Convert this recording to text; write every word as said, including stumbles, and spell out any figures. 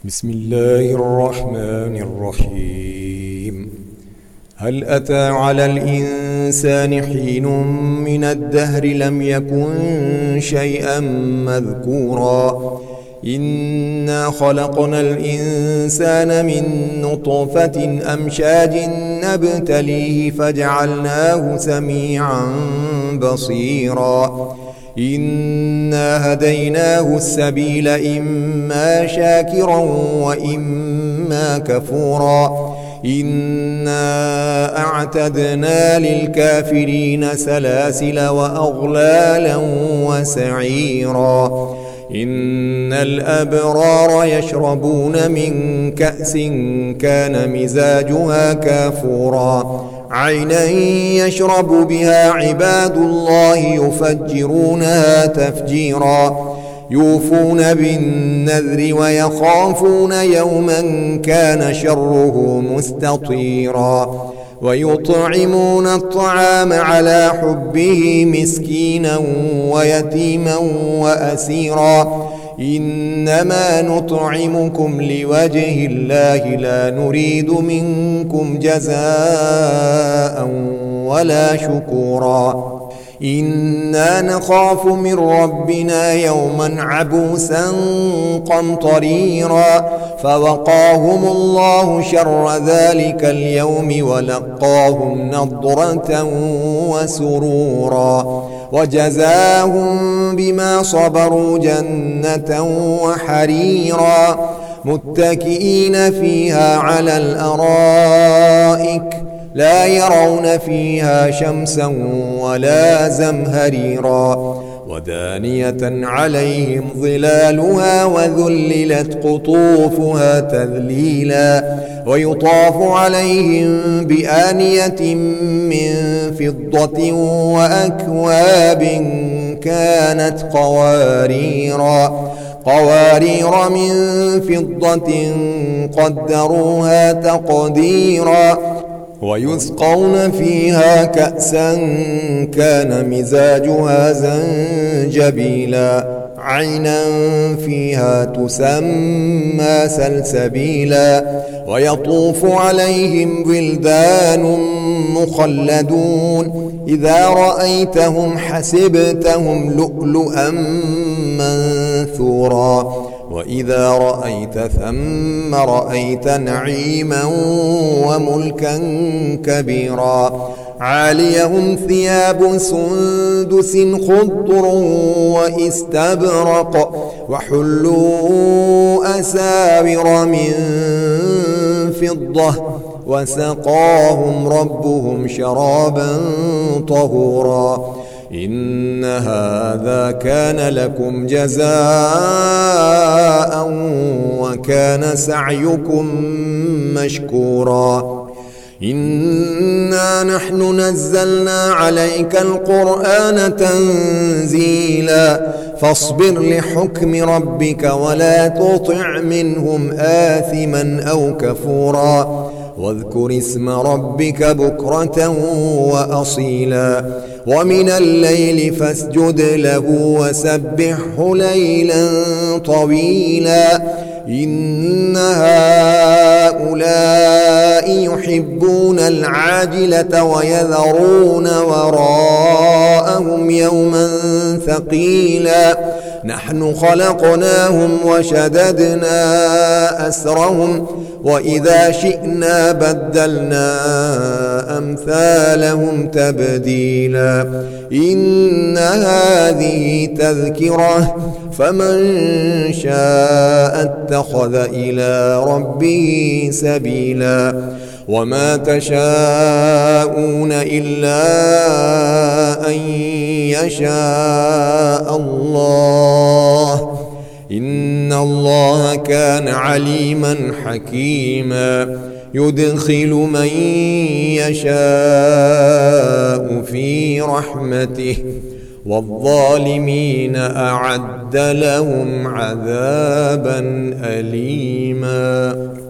بسم الله الرحمن الرحيم. هل أتى على الإنسان حين من الدهر لم يكن شيئا مذكورا إنا خلقنا الإنسان من نطفة أمشاج نبتليه فجعلناه سميعا بصيرا إنا هديناه السبيل إما شاكرا وإما كفورا إنا أعتدنا للكافرين سلاسل وأغلالا وسعيرا إن الأبرار يشربون من كأس كان مزاجها كافورا عينا يشرب بها عباد الله يفجرونها تفجيرا يوفون بالنذر ويخافون يوما كان شره مستطيرا ويطعمون الطعام على حبه مسكينا ويتيما وأسيرا إنما نطعمكم لوجه الله لا نريد منكم جزاء ولا شكورا إنا نخاف من ربنا يوما عبوسا قمطريرا فوقاهم الله شر ذلك اليوم ولقاهم نضرة وسرورا وجزاهم بما صبروا جنة وحريرا متكئين فيها على الأرائك لا يرون فيها شمسا ولا زمهريرا ودانية عليهم ظلالها وذللت قطوفها تذليلا ويطاف عليهم بآنية من فضة وأكواب كانت قواريرا قوارير من فضة قدروها تقديرا ويسقون فيها كأسا كان مزاجها زنجبيلا عينا فيها تسمى سلسبيلا ويطوف عليهم ولدان مخلدون إذا رأيتهم حسبتهم لؤلؤا منثورا وإذا رأيت ثم رأيت نعيما وملكا كبيرا عاليهم ثياب سندس خضر واستبرق وحلوا أساور من فضة وسقاهم ربهم شرابا طهورا إن هذا كان لكم جزاء وكان سعيكم مشكورا إنا نحن نزلنا عليك القرآن تنزيلا فاصبر لحكم ربك ولا تطع منهم آثما أو كفورا واذكر اسم ربك بكرة وأصيلا ومن الليل فاسجد له وسبحه ليلا طويلا إن هؤلاء يحبون العاجلة ويذرون وراءهم يوما ثقيلا نحن خلقناهم وشددنا أسرهم وإذا شئنا بدلنا أمثالهم تبديلا إن هذه تذكرة فمن شاء اتخذ إلى ربه سبيلا وما تشاءون إلا أن يشاء الله إن الله كان عليما حكيما يدخل من يشاء في رحمته والظالمين أعد لهم عذابا أليما.